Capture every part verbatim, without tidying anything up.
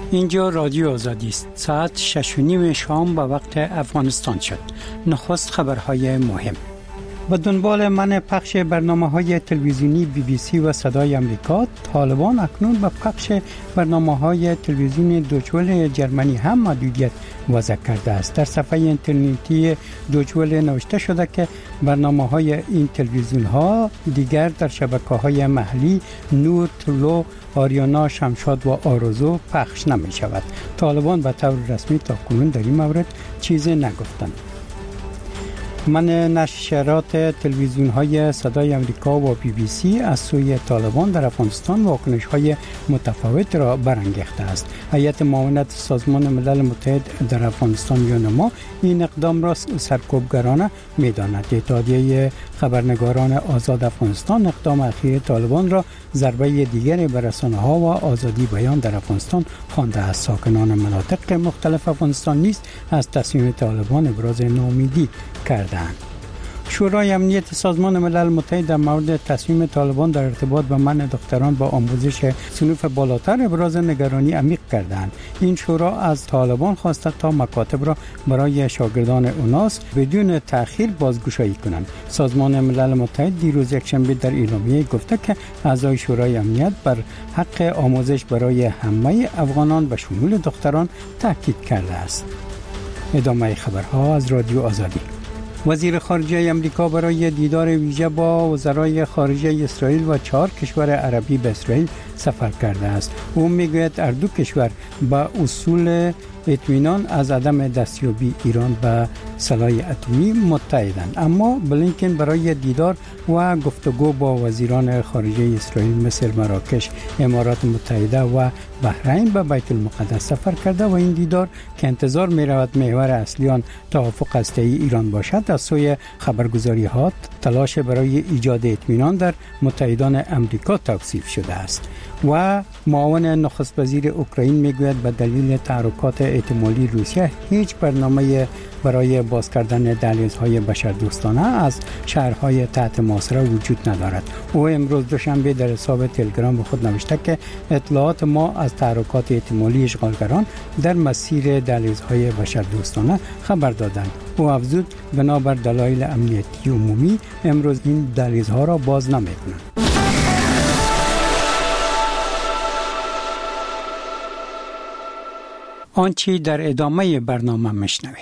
اینجا رادیو آزادی است. ساعت شش و نیم شام به وقت افغانستان شد. نخست خبرهای مهم. به دنبال منع پخش برنامه‌های تلویزیونی بی بی سی و صدای امریکا، طالبان اکنون به پخش برنامه‌های تلویزیونی دوچول جرمنی هم محدودیت وضع کرده است. در صفحه اینترنتی دوچول نوشته شده که برنامه‌های این تلویزیون‌ها دیگر در شبکه‌های محلی نور، طلوع، آریانا، شمشاد و آرزو پخش نمی شود. طالبان به طور رسمی تا کنون در این مورد چیزی نگفتند. من نشرات تلویزیون های صدای امریکا و بی بی سی از سوی طالبان در افغانستان واکنش های متفاوت را برانگیخته است. هیئت معاونت سازمان ملل متحد در افغانستان یونما این اقدام را سرکوبگرانه می‌داند. اتحادیه خبرنگاران آزاد افغانستان اقدام اخیر طالبان را ضربه دیگری به رسانه‌ها و آزادی بیان در افغانستان خوانده است. ساکنان مناطق مختلف افغانستان نیز از تصمیم طالبان ابراز ناامیدی کردند. شورای امنیت سازمان ملل متحد در مورد تصمیم طالبان در ارتباط با منع دختران با آموزش صنوف بالاتر ابراز نگرانی عمیق کردند. این شورا از طالبان خواسته تا مکاتب را برای شاگردان اوناس بدون تأخیر بازگشایی کنند. سازمان ملل متحد دیروز یکشنبه در اعلامیه گفته که اعضای شورای امنیت بر حق آموزش برای همه افغانان به شمول دختران تاکید کرده است. ادامه خبرها از رادیو آزادی. وزیر خارجه امریکا برای دیدار ویژه با وزرای خارجه اسرائیل و چهار کشور عربی به اسرائیل سفر کرده است. او میگوید هر دو کشور با اصول اطمینان از عدم دستیابی ایران به سلاح اتمی متحدند، اما بلینکن برای دیدار و گفتگو با وزیران خارجه اسرائیل مصر، مراکش، امارات متحده و بحرین به بیت المقدس سفر کرده و این دیدار که انتظار می رود محور اصلی آن توافق هسته‌ای ایران باشد از سوی خبرگزاری‌ها تلاش برای ایجاد اطمینان در متحدان امریکا توصیف شده است. و معاون نخست وزیر اوکراین میگوید به دلیل تحرکات احتمالی روسیه هیچ برنامه برای باز کردن دهلیزهای بشردوستانه از شهرهای تحت محاصره وجود ندارد. او امروز دوشنبه در حساب تلگرام خود نوشته که اطلاعات ما از تحرکات احتمالی اشغالگران در مسیر دهلیزهای بشردوستانه خبر دادند. او افزود بنابر دلایل امنیتی عمومی امروز این دهلیزها را باز نمی‌کنند. آنچه در ادامه برنامه میشنوید.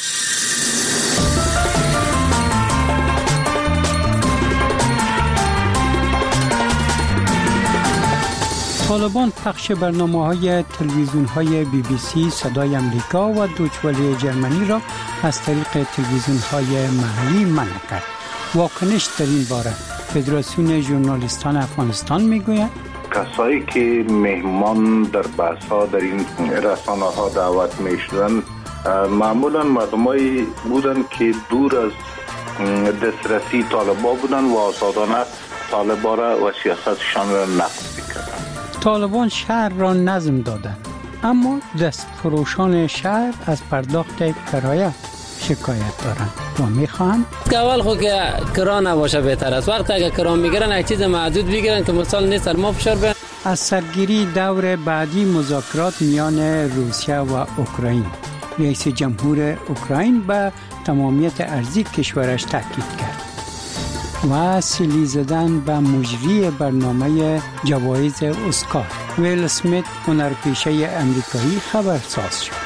طالبان پخش برنامه‌های تلویزیون‌های بی بی سی، صدای امریکا و دوچوله جرمنی را از طریق تلویزیون‌های محلی منع کرد. واکنش در این باره فدراسیون ژورنالیستان افغانستان میگوید کسایی که مهمان در بحث‌ها در این رسانه‌ها دعوت می‌شدند معمولاً مردمایی بودند که دور از دسترسی طالبان بودند و آزادانه طالبان را و سیاستشان را نقد می‌کردند. طالبان شهر را نظم دادند، اما دستفروشان شهر از پرداخت کرایه شکایت دارند و میخوان که اول خود که کرا نباشه بهتر است. وقتی اگه کرا میگیرن یک چیز محدود بگیرن که مثال نیست ما فشار بیارن. از سرگیری دور بعدی مذاکرات میان روسیه و اوکراین، رئیس جمهور اوکراین به تمامیت ارضی کشورش تاکید کرد و سیلی زدن به مجری برنامه جوایز اسکار. ویل اسمیت هنرپیشه امریکایی خبرساز شد.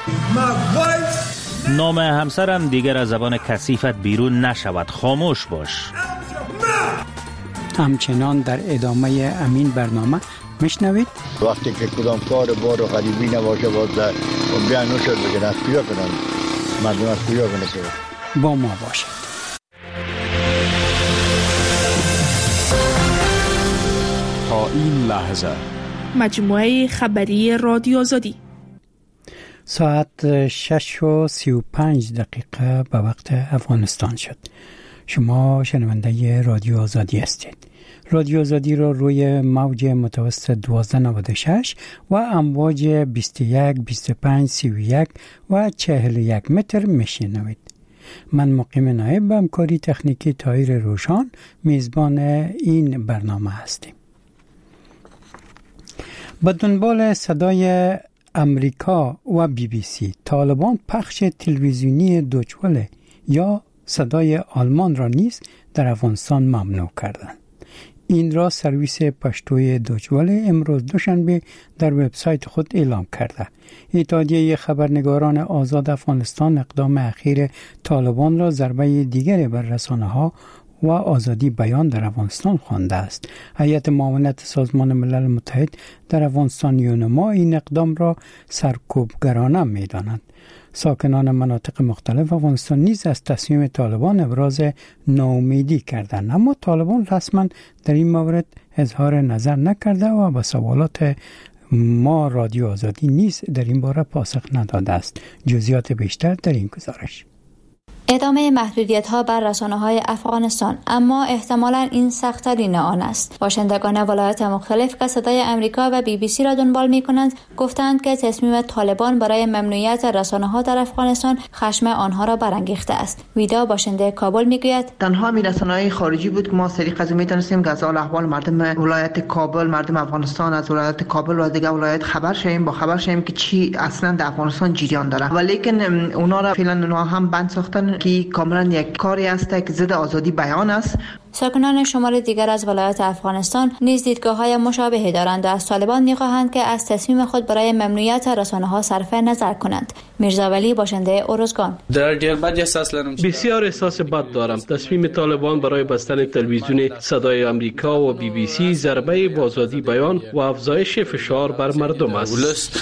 نام همسرم دیگر از زبان کثیفت بیرون نشود، خاموش باش. همچنان در ادامه امین برنامه میشنوید وقتی که کدام کار بار و غریبی نباشه باز بیان نشد بگن از کجا کنن مردم از کجا کنن. با ما باشید. تا این لحظه مجموعه خبری رادیو آزادی ساعت شش و سی و پنج دقیقه به وقت افغانستان شد. شما شنونده رادیو آزادی هستید. رادیو آزادی را روی موج متوسط دوازده نود و شش و امواج بیست و یک، بیست و پنج، سی و یک و چهل و یک متر میشنوید. من مقیم نایب به همکاری تکنیکی طاهر روشان میزبان این برنامه هستیم. به دنبال صدای امریکا و بی بی سی طالبان پخش تلویزیونی دوچوله یا صدای آلمان را نیز در افغانستان ممنوع کردند. این را سرویس پشتوی دوچوله امروز دوشنبه در وبسایت خود اعلام کرده. اتحادیه خبرنگاران آزاد افغانستان اقدام اخیر طالبان را ضربه دیگری بر رسانه‌ها و آزادی بیان در افغانستان خوانده است. هیئت معاونت سازمان ملل متحد در افغانستان یونما این اقدام را سرکوبگرانه می‌داند. ساکنان مناطق مختلف افغانستان نیز از تصمیم طالبان ابراز ناامیدی کردند، اما طالبان رسما در این مورد اظهار نظر نکرده و به سوالات ما رادیو آزادی نیز در این باره پاسخ نداده است. جزئیات بیشتر در این گزارش. ادامه محدودیت‌ها بر رسانه‌های افغانستان، اما احتمالاً این سخت‌ترین آن است. باشندگان ولایات مختلف که صدای امریکا و بی بی سی را دنبال می‌کنند گفتند که تصمیم طالبان برای ممنوعیت رسانه‌ها در افغانستان خشم آنها را برانگیخته است. ویدا باشنده کابل می‌گوید تنها می رسانه‌های خارجی بود که ما طریق از می‌تونستیم از احوال مردم ولایت کابل، مردم افغانستان از ولایت کابل و دیگر ولایت خبر شویم، با خبر شویم که چی اصلاً در افغانستان جریان داره. ولیکن اونا را فعلا اونا هم بند ساختن که کاملا یک کاری است که ضد آزادی بیان است. ساکنان شمال دیگر از ولایات افغانستان نیز دیدگاه‌های مشابهی دارند و از طالبان می‌خواهند که از تصمیم خود برای ممنوعیت رسانه‌ها صرف نظر کنند. میرزا ولی باشنده ارزگان: بسیار احساس بد دارم. تصمیم طالبان برای بستن تلویزیون صدای آمریکا و بی بی سی ضربه به آزادی بیان و افزایش فشار بر مردم است.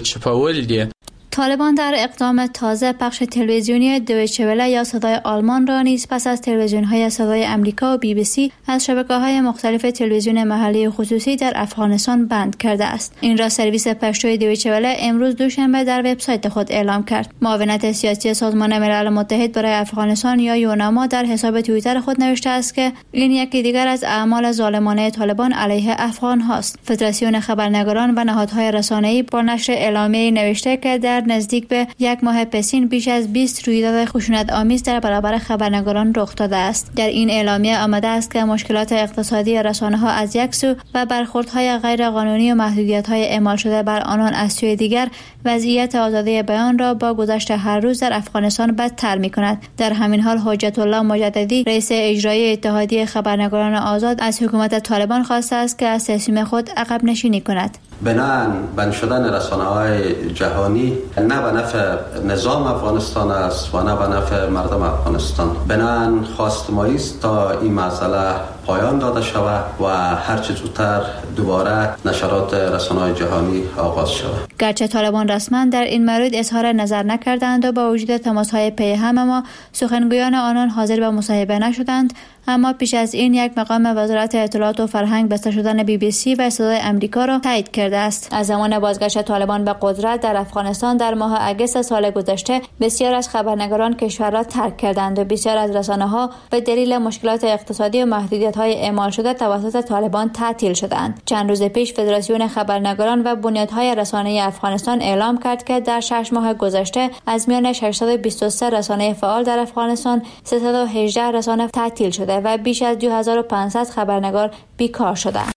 طالبان در اقدام تازه پخش تلویزیونی دویچه وله یا صدای آلمان را نیز پس از تلویزیون‌های صدای آمریکا و بی بی سی از شبکه‌های مختلف تلویزیون محلی خصوصی در افغانستان بند کرده است. این را سرویس پشتوی دویچه وله امروز دوشنبه در وبسایت خود اعلام کرد. معاونت سیاسی سازمان ملل متحد برای افغانستان یا یونما در حساب توییتر خود نوشته است که این یکی دیگر از اعمال ظالمانه طالبان علیه افغان هاست. فدراسیون خبرنگاران و نهادهای رسانه‌ای با نشر اعلامیه نوشته که در نزدیک به یک ماه پسین بیش از بیست رویداد خشونت آمیز در برابر خبرنگاران رخ داده است. در این اعلامیه آمده است که مشکلات اقتصادی رسانه‌ها از یک سو و برخوردهای غیر قانونی و محدودیت‌های اعمال شده بر آنان از سوی دیگر وضعیت آزادی بیان را با گذشت هر روز در افغانستان بدتر می‌کند. در همین حال حجت الله مجددی رئیس اجرایی اتحادیه خبرنگاران آزاد از حکومت طالبان خواسته است که از تصمیم خود عقب نشینی کند. بناهن بند شدن رسانه‌های جهانی نه به نفع نظام افغانستان است و نه به نفع مردم افغانستان. بناهن خواست ما است تا این مسئله پایان داده شود و هر چه زودتر دوباره نشرات رسانه‌های جهانی آغاز شود. گرچه طالبان رسما در این مورد اظهار نظر نکردند و با وجود تماس‌های پی هم اما سخنگویان آنان حاضر به مصاحبه نشدند، اما پیش از این یک مقام وزارت اطلاعات و فرهنگ بسته شدن بی بی سی و صدای آمریکا را تایید کرده است. از زمان بازگشت طالبان به قدرت در افغانستان در ماه اگست سال گذشته بسیار از خبرنگاران کشور را ترک کردند و بسیار از رسانه‌ها به دلیل مشکلات اقتصادی و محدودیت‌های اعمال شده توسط طالبان تعطیل شدند. چند روز پیش فدراسیون خبرنگاران و بنیادهای رسانه‌ای افغانستان اعلام کرد که در شش ماه گذشته از میان ششصد و بیست و سه رسانه فعال در افغانستان سیصد و هجده رسانه تعطیل شده و بیش از دو هزار و پانصد خبرنگار بیکار شدند.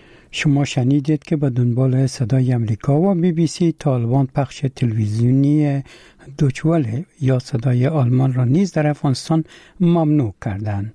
شما شنیدید که به دنبال صدای امریکا و بی بی سی طالبان پخش تلویزیونی دوچوله یا صدای آلمان را نیز در افغانستان ممنوع کردند.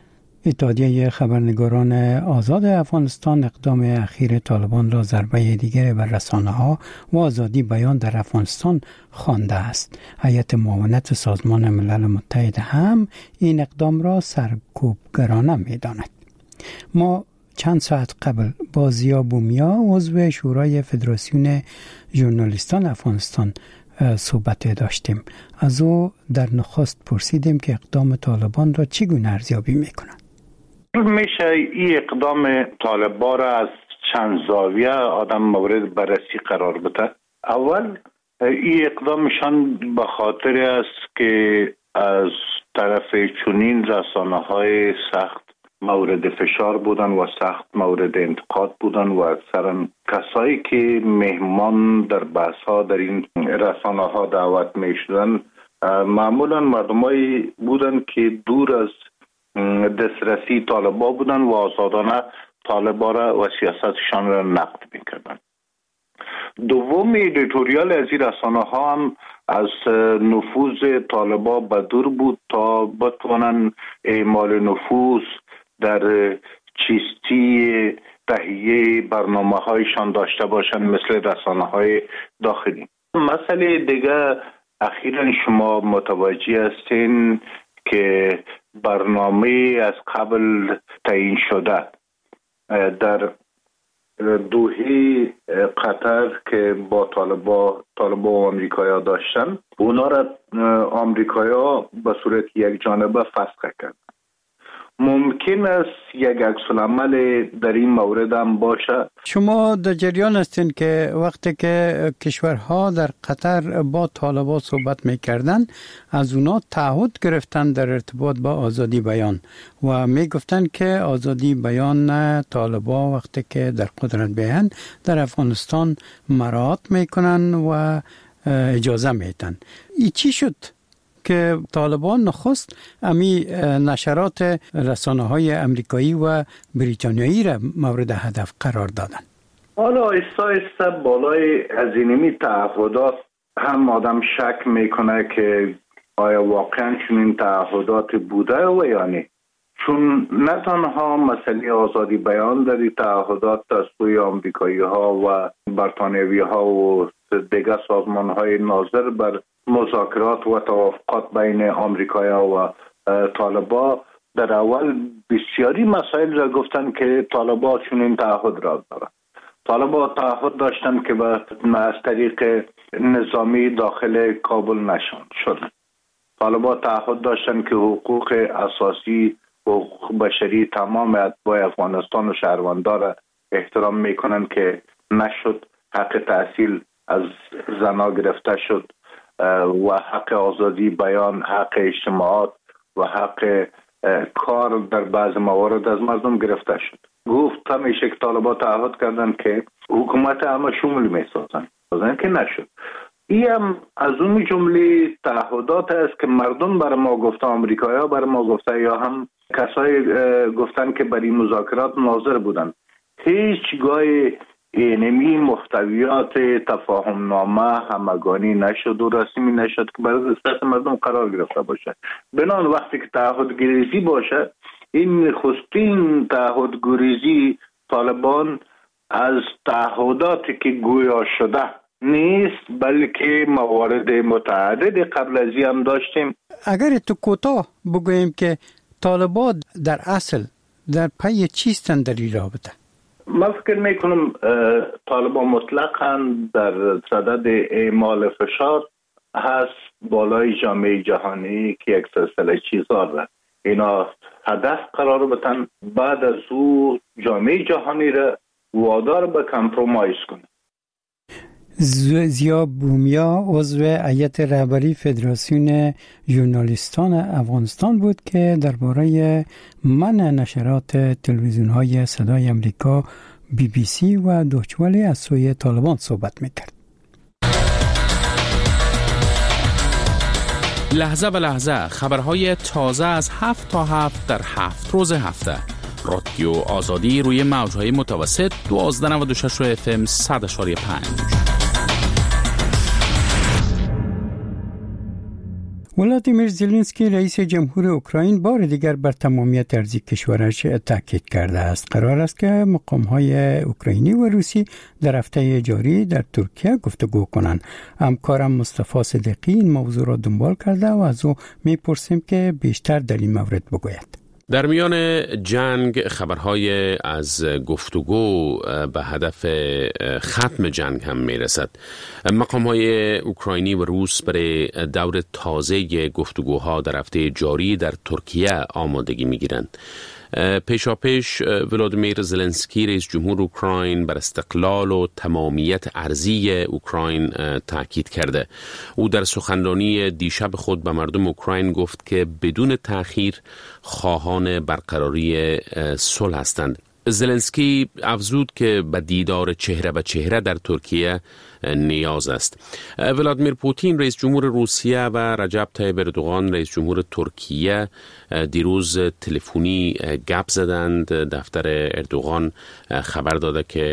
اتحادیه خبرنگاران آزاد افغانستان اقدام اخیر طالبان را ضربه دیگر بر رسانه‌ها و آزادی بیان در افغانستان خوانده است. هیئت معاونت سازمان ملل متحد هم این اقدام را سرکوبگرانه می‌داند. ما چند ساعت قبل با ضیا بومیا عضو شورای فدراسیون ژورنالیستان افغانستان صحبت داشتیم. از او در نخست پرسیدیم که اقدام طالبان را چگونه ارزیابی می‌کنند. میشه این اقدام طالبان را از چند زاویه آدم مورد بررسی قرار بده. اول این اقدامشان به خاطر است که از طرف چنین رسانه‌های سخت مورد فشار بودن و سخت مورد انتقاد بودن و اکثرا کسایی که مهمان در بحث‌ها در این رسانه‌ها دعوت می‌شدن معمولا مردمایی بودن که دور از دسترسی طالبان بودن و آزادانه طالبان را و سیاستشان را نقد می‌کردن. دوم ایدیتوریال از این رسانه ها هم از نفوذ طالبان به دور بود تا بتوانند اعمال نفوذ در چیستی تهیه برنامه هایشان داشته باشند مثل رسانه های داخلی. مسئله دیگه اخیراً شما متوجه هستین که برنامه از قبل تعیین شده در دوحه قطر که با طالبا طالبا و آمریکایا داشتن، اونا را آمریکایا به صورت یک جانبه فسخ کرد. ممکن است یک عکس‌العمل در این مورد هم باشه. شما در جریان هستین که وقتی که کشورها در قطر با طالبان صحبت میکردن از اونا تعهد گرفتن در ارتباط با آزادی بیان و میگفتن که آزادی بیان طالبان وقتی که در قدرت بیان در افغانستان مراعات میکنن و اجازه میدن. این چی شد که طالبان نخست امی نشرات رسانه های امریکایی و بریتانیایی را مورد هدف قرار دادن؟ حالا ایستا ایستا بالای از اینمی تعهدات هم آدم شک میکنه که آیا واقعا چنین تعهدات بوده و یا نه. چون نه تنها مسئله آزادی بیان در این تعهدات از سوی آمریکایی ها و بریتانیایی ها و دیگر سازمان های ناظر بر مذاکرات و توافقات بین آمریکایا و طالبا در اول بسیاری مسائل را گفتن که طالبا چنین تعهد را دارند. طالبا تعهد داشتن که از طریق نظامی داخل کابل نشان شدن. طالبا تعهد داشتن که حقوق اساسی و حقوق بشری تمام اتباع افغانستان و شهروندان را احترام میکنن که نشد. حق تحصیل از زنا گرفته شد و حق آزادی بیان، حق اجتماعات و حق کار در بعض موارد از مردم گرفته شد. گفت همیشه که طالبان تعهد کردن که حکومت همه شمول می سازن بازن که نشد. این هم از اون جمله تعهدات است که مردم بر ما گفته، آمریکایا بر ما گفته یا هم کسای گفتن که برای مذاکرات ناظر بودن. هیچگاه اینمی محتویات تفاهم نامه همگانی نشد و رسمی نشد که برای دست مردم قرار گرفته باشه. بنان وقتی که تعهد گریزی باشه، این نخستین تعهد گریزی طالبان از تعهداتی که گویا شده نیست، بلکه موارد متعدد قبل از این هم داشتیم. اگر تو کوتاه بگوییم که طالبان در اصل در پی چیستن در این رابطه؟ من فکر میکنم طالبان مطلقاً در صدد اعمال فشار هست بالای جامعه جهانی که یک سلسله چیزها را اینا هدف قرار بدن، بعد از او جامعه جهانی را وادار به کمپرومایز کنه. زیا بومیا عضو هیئت رهبری فدراسیون ژورنالیستان افغانستان بود که درباره منع نشرات تلویزیون‌های صدای آمریکا، بی بی سی و دویچه وله از سوی طالبان صحبت می‌کرد. لحظه به لحظه خبرهای تازه از هفت تا هفت در هفت روز هفته. رادیو آزادی روی موج‌های متوسط دوازده نود و شش اف ام صد و پنج. ولادیمیر زلنسکی رئیس جمهور اوکراین بار دیگر بر تمامیت ارضی کشورش تاکید کرده است. قرار است که مقام‌های اوکراینی و روسی در هفته جاری در ترکیه گفتگو کنند. همکارم مصطفی صدیقی این موضوع را دنبال کرده و از او می‌پرسیم که بیشتر در این مورد بگوید. در میان جنگ خبرهای از گفتگو به هدف ختم جنگ هم میرسد. مقام‌های اوکراینی و روس برای دور تازه گفتگوها در هفته جاری در ترکیه آمادگی میگیرند. پیشا پیش ولادیمیر زلنسکی رئیس جمهور اوکراین بر استقلال و تمامیت ارضی اوکراین تاکید کرده. او در سخنرانی دیشب خود به مردم اوکراین گفت که بدون تأخیر خواهان برقراری صلح هستند. زلنسکی افزود که به دیدار چهره به چهره در ترکیه نیاز است. ولادیمیر پوتین رئیس جمهور روسیه و رجب طیب اردوغان رئیس جمهور ترکیه دیروز تلفنی گپ زدند. دفتر اردوغان خبر داده که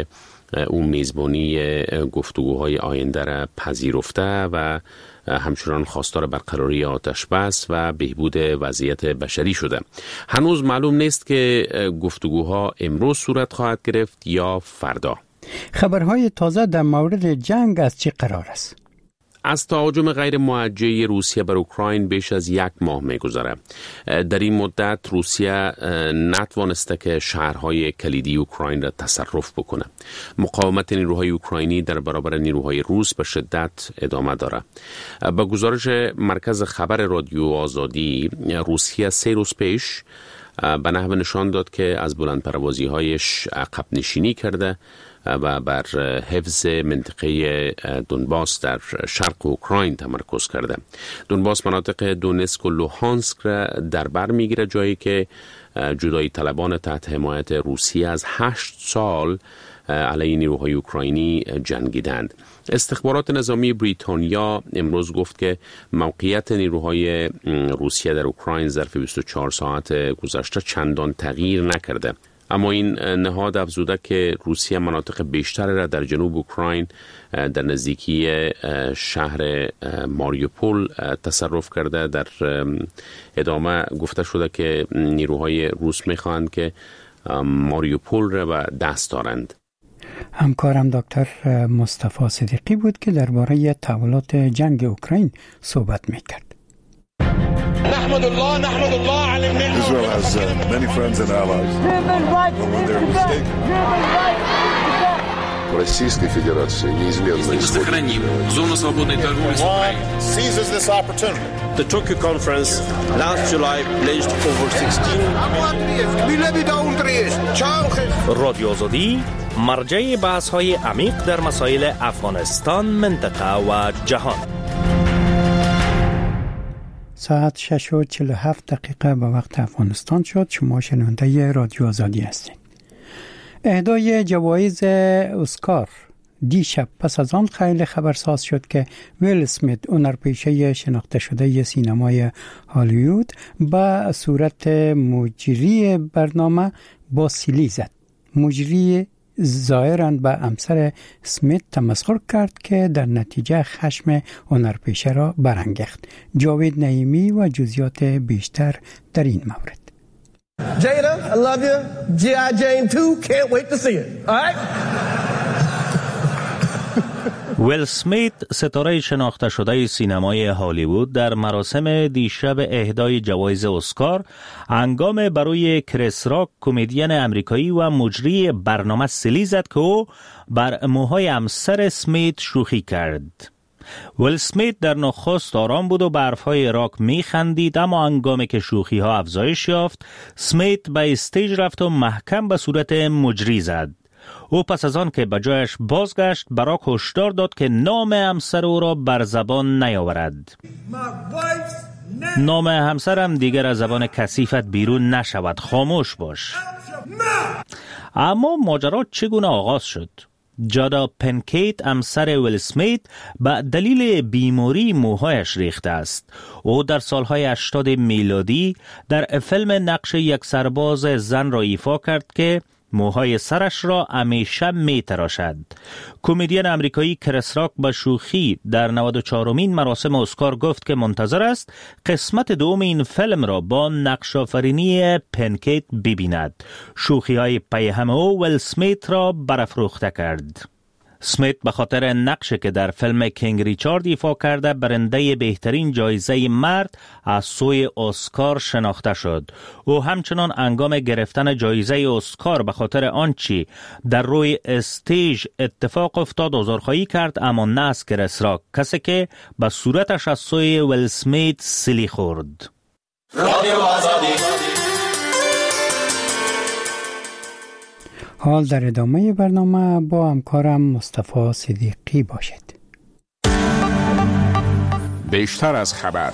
او میزبانی گفتگوهای آینده را پذیرفته و همچنان خواستار برقراری آتش بس و بهبود وضعیت بشری شده. هنوز معلوم نیست که گفتگوها امروز صورت خواهد گرفت یا فردا. خبرهای تازه در مورد جنگ از چه قرار است؟ از تهاجم غیر موجه روسیه بر اوکراین بیش از یک ماه می‌گذره. در این مدت روسیه نتوانسته که شهرهای کلیدی اوکراین را تصرف بکنه. مقاومت نیروهای اوکراینی در برابر نیروهای روس به شدت ادامه داره. با گزارش مرکز خبر رادیو آزادی، روسیه سه روز پیش به نحو نشان داد که از بلندپروازی‌هایش عقب نشینی کرده و بر حفظ منطقه دونباس در شرق اوکراین تمرکز کرده. دونباس مناطق دونسک و لوهانسک را در بر میگیره، جایی که جدایی طلبان تحت حمایت روسیه از هشت سال علیه نیروهای اوکراینی جنگیدند. استخبارات نظامی بریتانیا امروز گفت که موقعیت نیروهای روسیه در اوکراین ظرف بیست و چهار ساعت گذشته چندان تغییر نکرده. اما این نهاد افزوده که روسیه مناطق بیشتر را در جنوب اوکراین در نزدیکی شهر ماریوپول تصرف کرده. در ادامه گفته شده که نیروهای روس می‌خواهند که ماریوپول را به دست دارند. همکارم دکتر مصطفی صدیقی بود که درباره تحولات جنگ اوکراین صحبت می‌کرد. نحمد الله نحمد الله على النعمة. Israel has uh, many friends and allies. Российской Федерации неизменно сохраним зону свободной торговли с Украиной. Seizes this opportunity. The Tokyo conference last July pledged over sixteen. رادیو آزادی مرجع بحث‌های عمیق در مسائل افغانستان، منطقه و جهان. ساعت شش و چهل و هفت دقیقه به وقت افغانستان شد. شما شنونده رادیو آزادی هستید. اهدای جوایز اسکار دیشب پس از آن خیلی خبرساز شد که ویل اسمیت، هنرپیشه شناخته شده سینمای هالیوود، به صورت مجری برنامه با سیلی زد. مجری ظاهراً به همسر اسمیت تمسخر کرد که در نتیجه خشم هنرپیشه را برانگیخت. جاوید نعیمی و جزئیات بیشتر در این مورد. Jada, I love you. جی آی Jane two, can't wait to see it. All right? ویل اسمیت، ستاره شناخته شده سینمای هالیوود، در مراسم دیشب اهدای جوایز اسکار هنگام برای کریس راک، کمدین امریکایی و مجری برنامه، سیلی زد که او بر موهای همسر اسمیت شوخی کرد. ویل اسمیت در نخست آرام بود و به حرفهای راک میخندید، اما هنگامی که شوخی ها افزایش یافت، اسمیت به استیج رفت و محکم به صورت مجری زد. او پس از آن که به جایش بازگشت، به راک هشدار داد که نام همسر او را بر زبان نیاورد. نام همسرم دیگر از زبان کثیفت بیرون نشود، خاموش باش. اما ماجرا چگونه آغاز شد؟ جادا پنکیت، همسر ویل اسمیت، به دلیل بیماری موهایش ریخته است. او در سالهای هشتاد میلادی در فیلم نقش یک سرباز زن را ایفا کرد که موهای سرش را همیشه می تراشد. کمدین امریکایی کریس راک به شوخی در نود و چهارمین مراسم اسکار گفت که منتظر است قسمت دوم این فیلم را با نقش آفرینی پنکیت ببیند. شوخی های پی هم او ویل اسمیت را برافروخته کرد. اسمیت به خاطر نقشی که در فیلم کینگ ریچارد ایفا کرده برنده بهترین جایزه مرد از سوی اسکار شناخته شد. او همچنان هنگام گرفتن جایزه اسکار به خاطر آنچه در روی استیج اتفاق افتاد عذرخواهی کرد، اما نه از کریس راک، کسی که به صورتش از سوی ویل اسمیت سیلی خورد. رادیو آزادی. حال در ادامه برنامه با همکارم مصطفی صدیقی باشید. بیشتر از خبر.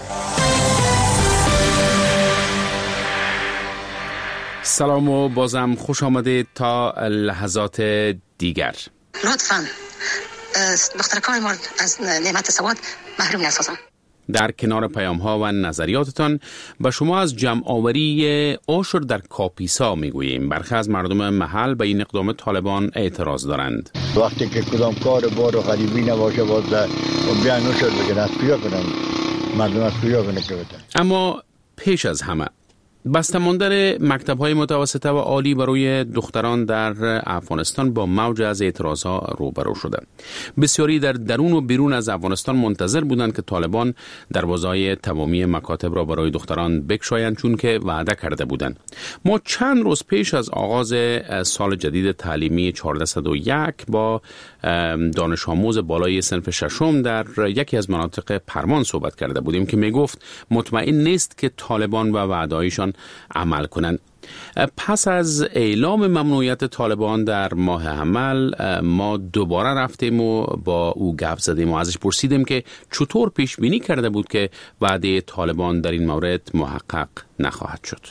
سلام و بازم خوش آمدید تا لحظات دیگر. لطفاً دخترکان ما از نعمت سواد محروم نسازن. در کنار پیام ها و نظریاتتان به شما از جمع آوری عشر در کاپیسا میگوییم. برخی از مردم محل به این اقدام طالبان اعتراض دارند. وقتی که کدام کار بار و غریبی نباشه باز بیان عشر بگن از کجا کنن، مردم از کجا کنن که بتن. اما پیش از همه بسته‌ماندن مکتب‌های متوسطه و عالی برای دختران در افغانستان با موج از اعتراض‌ها روبرو شده. بسیاری در درون و بیرون از افغانستان منتظر بودند که طالبان دروازه‌های تمامی مکاتب را برای دختران بگشایند، چون که وعده کرده بودند. ما چند روز پیش از آغاز سال جدید تعلیمی چهارصد و یک با دانش آموز بالای صنف ششم در یکی از مناطق پرمان صحبت کرده بودیم که میگفت مطمئن نیست که طالبان و وعده‌هایشان عمل کنند. پس از اعلام ممنوعیت طالبان در ماه حمل ما دوباره رفتیم و با او گپ زدیم و ازش پرسیدیم که چطور پیش بینی کرده بود که وعده طالبان در این مورد محقق نخواهد شد.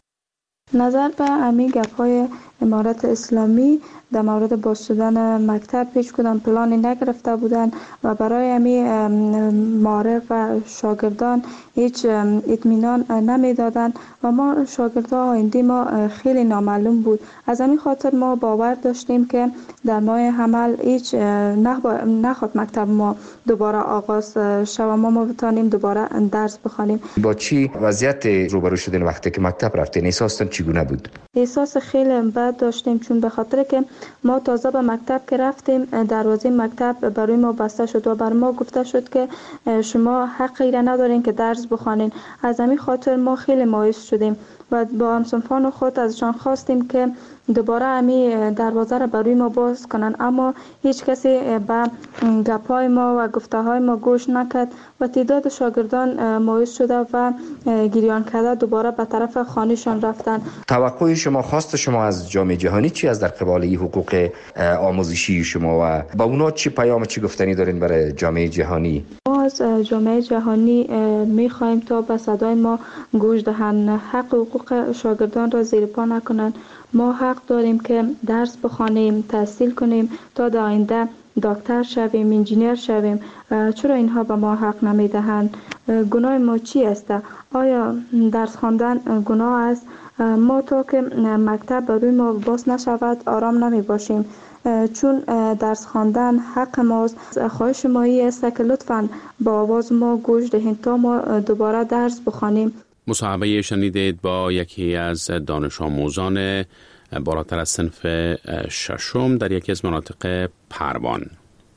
نظر به امی گپ‌های امارت اسلامی در مورد باز شدن مکتب هیچ کدام پلانی نگرفته بودند و برای امی معارف و شاگردان هیچ اطمینان نمیدادند و ما شاگردان آینده ما خیلی نامعلوم بود. از همین خاطر ما باور داشتیم که در ماه حمل هیچ نخواد مکتب ما دوباره آغاز شود، ما ما بتانیم دوباره درس بخوانیم. با چی وضعیت روبرو شدین وقتی که مکتب رفتین؟ احساستان چگونه بود؟ احساس خیلی بد داشتیم، چون به خاطر که ما تازه به مکتب که رفتیم دروازه مکتب برای ما بسته شد و بر ما گفته شد که شما حقی را ندارین که درس بخوانین. از همین خاطر ما خیلی مایوس شدیم و با همسنفان خود ازشان خواستیم که دوباره امی دروازه را برای ما باز کنن، اما هیچ کسی به گپای ما و گفته های ما گوش نکرد و تعداد شاگردان مایوس شده و گریان کرده دوباره به طرف خانهشان رفتن. توقع شما، خواست شما از جامعه جهانی چی از در قبال این حقوق آموزشی شما و با اونا چی پیام چی گفتنی دارین برای جامعه جهانی؟ ما از جامعه جهانی میخواهیم تا به صدای ما گوش دهند، حق حقوق شاگردان را زیر پا نکنند. ما حق داریم که درس بخوانیم، تحصیل کنیم تا در آینده دکتر شویم، انجینیر شویم. چرا اینها به ما حق نمیدهند؟ گناه ما چی است؟ آیا درس خواندن گناه است؟ ما تا که مکتب برای ما باز نشود آرام نمی باشیم، چون درس خواندن حق ماست. خواهش مایی است که لطفاً با آواز ما گوش دهید تا ما دوباره درس بخوانیم. مصاحبه شنیدید با یکی از دانش آموزان بالاتر از صنف ششم در یکی از مناطق پروان.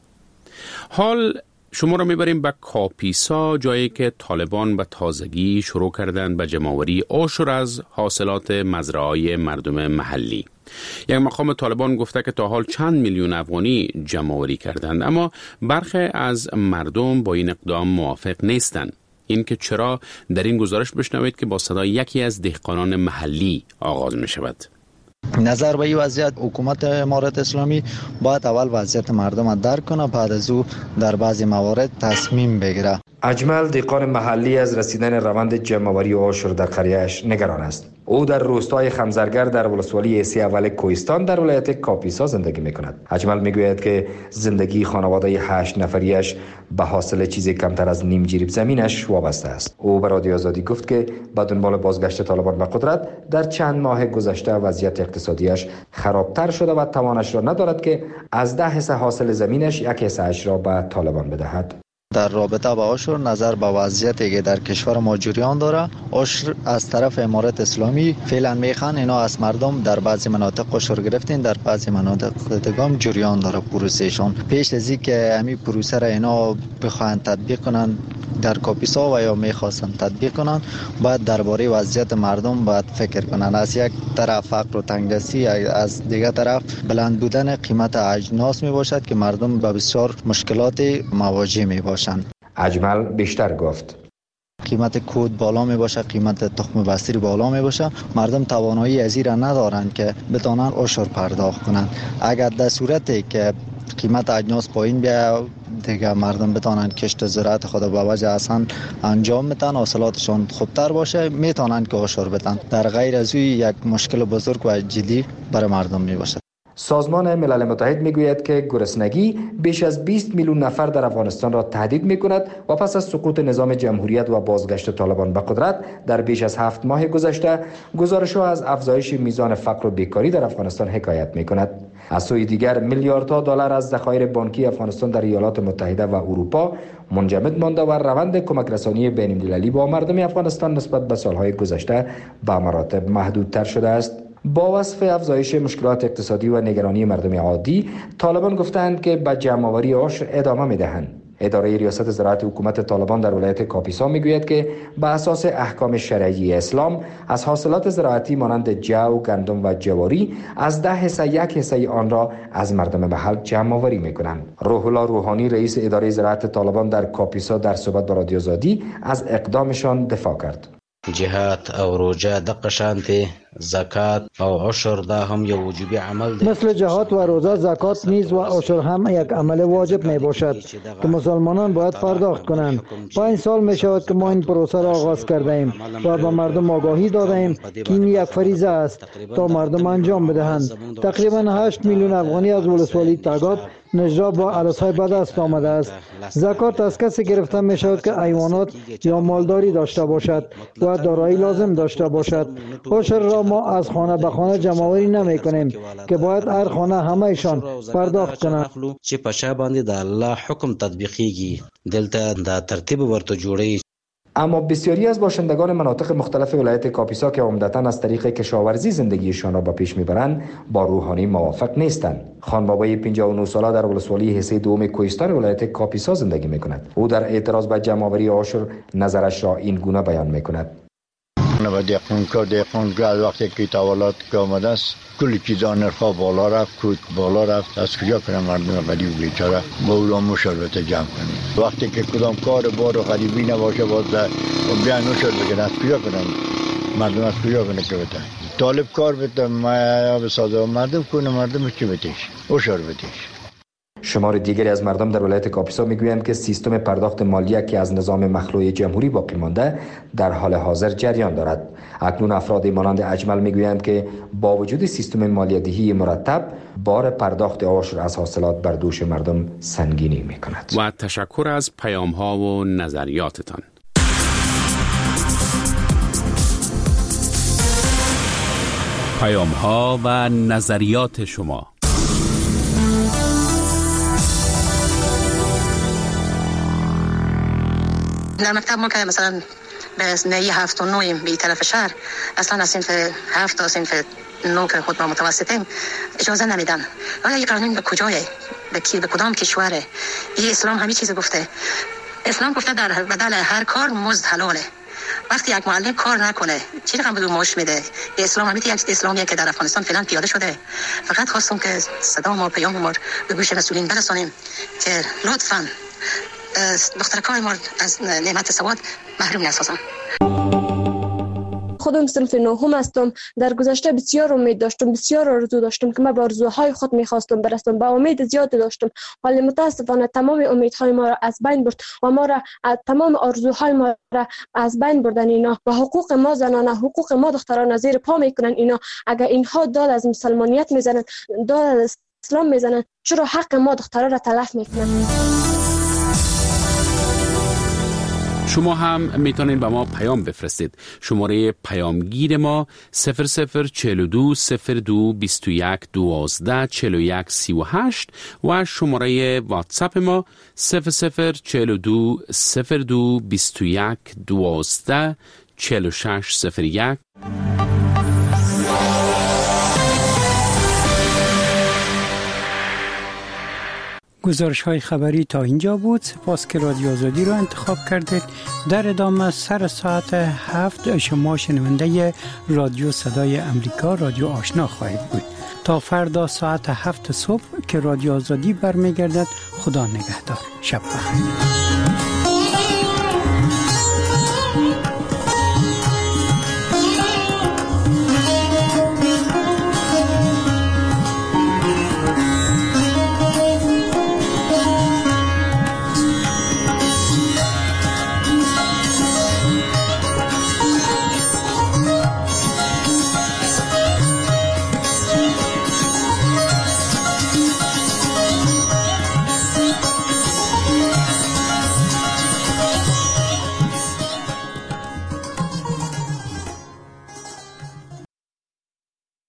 حال شما را میبریم به کاپیسا، جایی که طالبان به تازگی شروع کردند به جمع‌آوری عشر از حاصلات مزرعه‌های مردم محلی. یک مقام طالبان گفته که تا حال چند میلیون افغانی جمع‌آوری کردند، اما برخی از مردم با این اقدام موافق نیستند. این که چرا، در این گزارش بشنوید که با صدای یکی از دهقانان محلی آغاز می شود. نظر به این وضعیت حکومت امارت اسلامی باید اول وضعیت مردم درک کنه، بعد از او در بعضی موارد تصمیم بگیره. اجمل دهقان محلی از رسیدن روند جمع‌آوری عشر در قریه‌اش نگران است. او در روستای خمزرگر در ولسوالی سی اول کوهستان در ولایت کاپیسا زندگی می‌کند. اجمل می‌گوید که زندگی خانواده هشت نفریش به حاصل چیزی کمتر از نیم جریب زمینش وابسته است. او به رادیو آزادی گفت که با دنبال بازگشت طالبان به قدرت در چند ماه گذشته وضعیت اقتصادیش خرابتر شده و توانش را ندارد که از ده حصه حاصل زمینش یک حصه اش را به طالبان بدهد. در رابطه با عشر نظر به وضعیتی که در کشور ما جریان داره، عشر از طرف امارت اسلامی فعلا میخوان اینا از مردم در بعضی مناطق عشر گرفتین، در بعضی مناطق دیگه جریان داره پروسهشون. پیش از اینکه همین پروسه را اینا بخواهند تطبیق کنن در کاپیسا و یا میخواستن تطبیق کنن، باید درباره وضعیت مردم باید فکر کنن. از یک طرف فقر و تنگدستی، از دیگر طرف بلند بودن قیمت اجناس می باشد که مردم به بسیار مشکلات مواجه می باشند. اجمل بیشتر گفت قیمت کود بالا می باشه، قیمت تخم بستری بالا می باشه، مردم توانایی از این را ندارند که بتونن عشر پرداخت کنند. اگر در صورتی که قیمت اجناس پایین بیا دیگه مردم بتونن کشت زراعت خود به وجه اصلا انجام میتن، حاصلاتشون خوبتر باشه، میتونن که عشر بدن. در غیر از این یک مشکل بزرگ و جدی برای مردم می باشه. سازمان ملل متحد میگوید که گرسنگی بیش از بیست میلیون نفر در افغانستان را تهدید میکند و پس از سقوط نظام جمهوریت و بازگشت طالبان به قدرت در بیش از هفت ماه گذشته، گزارش‌ها از افزایش میزان فقر و بیکاری در افغانستان حکایت میکند. از سوی دیگر میلیاردها دلار از ذخایر بانکی افغانستان در ایالات متحده و اروپا منجمد مانده و روند کمک رسانی بین‌المللی با مردم افغانستان نسبت به سالهای گذشته به مراتب محدودتر شده است. با وصف افزایش مشکلات اقتصادی و نگرانی مردم عادی، طالبان گفتند که به جمع‌آوری عشر ادامه می‌دهند. اداره ریاست زراعت حکومت طالبان در ولایت کاپیسا میگوید که به اساس احکام شرعی اسلام از حاصلات زراعتی مانند جو، گندم و جواری از ده حصه یک حصه آن را از مردم محل جمع آوری میکنند. روح الله روحانی رئیس اداره زراعت طالبان در کاپیسا در صحبت با رادیو آزادی از اقدامشان دفاع کرد. جهات او روزه دقه شانتی زکات او عشر دا هم یو وجوبی عمل ده. مثل جهات و روزه، زکات نیز و عشر هم یک عمل واجب می باشد که مسلمانان باید پرداخت کنند. پنج سال می شود که ما این پروسه را آغاز کرده ایم و به مردم آگاهی داده ایم که این یک فریضه است تا مردم انجام بدهند. تقریبا هشت میلیون افغانی از ولسوالی تگاب نجرا با عرصهای به دست آمده است. زکات از کسی گرفته می شود که حیوانات یا مالداری داشته باشد و دارایی لازم داشته باشد. عشر را ما از خانه به خانه جمع‌آوری نمی کنیم که باید هر خانه همه‌شان پرداخت کنند. چې په شا باندې د الله حکم تطبیقیږي دلته د ترتیب ورته جوړي. اما بسیاری از باشندگان مناطق مختلف ولایت کاپیسا که عمدتاً از طریق کشاورزی زندگیشان را به پیش میبرند با روحانی موافق نیستند. خان بابای پنجاه و نه ساله در ولسوالی حصه دوم کوهستان ولایت کاپیسا زندگی میکند. او در اعتراض به جمع‌آوری عشر نظرش را این گونه بیان میکند. و دقیقون که دقیقون که از وقتی که تولد که آمده است کلی چیزا نرخا بالا رفت، کود بالا رفت. از کجا کنم مردم غریب بیچاره با اولام مشاربت جمع کنیم؟ وقتی که کدام کار بار و غریبی نباشه باز بیان مشاربت از کجا کنم مردم از کجا کنه که بتن طالب کار بتن ما بسازه مردم کنه مردم چی بتیش مشاربتش. شمار دیگری از مردم در ولایت کاپیسا میگویند که سیستم پرداخت مالیه که از نظام مخلوع جمهوری باقی مانده در حال حاضر جریان دارد. اکنون افراد مانند اجمل میگویند که با وجود سیستم مالیه دهی مرتب بار پرداخت عشر از حاصلات بر دوش مردم سنگینی میکند. و تشکر از پیام ها و نظریاتتان. پیام ها و نظریات شما. در مکتب ما که مثلا به نهی هفت و نویم به طرف شهر اصلا از صنف هفت تا صنف نو که خود ما متوسطیم اجازه نمیدن. آیا یک قانون به کجایه؟ به کی؟ به کدام کشوره؟ این اسلام همین چیز گفته. اسلام گفته در بدل هر کار مزد حلاله. وقتی یک معلم کار نکنه چی رقم بدون معاش میده؟ اسلام همین یک اسلامیه که در افغانستان فعلا پیاده شده. فقط خواستم که صدا ما پیام ما به گوش مسئولین برسانیم که لطفاً دخترکای ما از نعمت سواد محروم نسازن. خودم صنف نهم هستم. در گذشته بسیار امید داشتم، بسیار آرزو داشتم که من به آرزوهای خود میخواستم برسم. با امید زیاد داشتم، ولی متاسفانه تمام امیدهای ما را از بین برد و ما را تمام آرزوهای ما را از بین بردن اینا و حقوق ما زنانه، حقوق ما دختران زیر پا میکنن اینا. اگر اینها داد از مسلمانیت میزنن، داد از اسلام میزنن، چرا حق ما دختران را تلف میکنن؟ شما هم میتونید به ما پیام بفرستید. شماره پیامگیر ما صفر صفر چهل و دو صفر دو بیست و یک دوازده چهل و یک سی و هشت و شماره واتساپ ما صفر صفر چهل و دو صفر دو بیست و یک دوازده چهل و شش صفر یک. گزارش های خبری تا اینجا بود. سپاس که رادیو آزادی رو انتخاب کردید. در ادامه سر ساعت هفت شما شنونده رادیو صدای امریکا، رادیو آشنا خواهید بود. تا فردا ساعت هفت صبح که رادیو آزادی برمیگردد. خدا نگهدار. شب بخیر.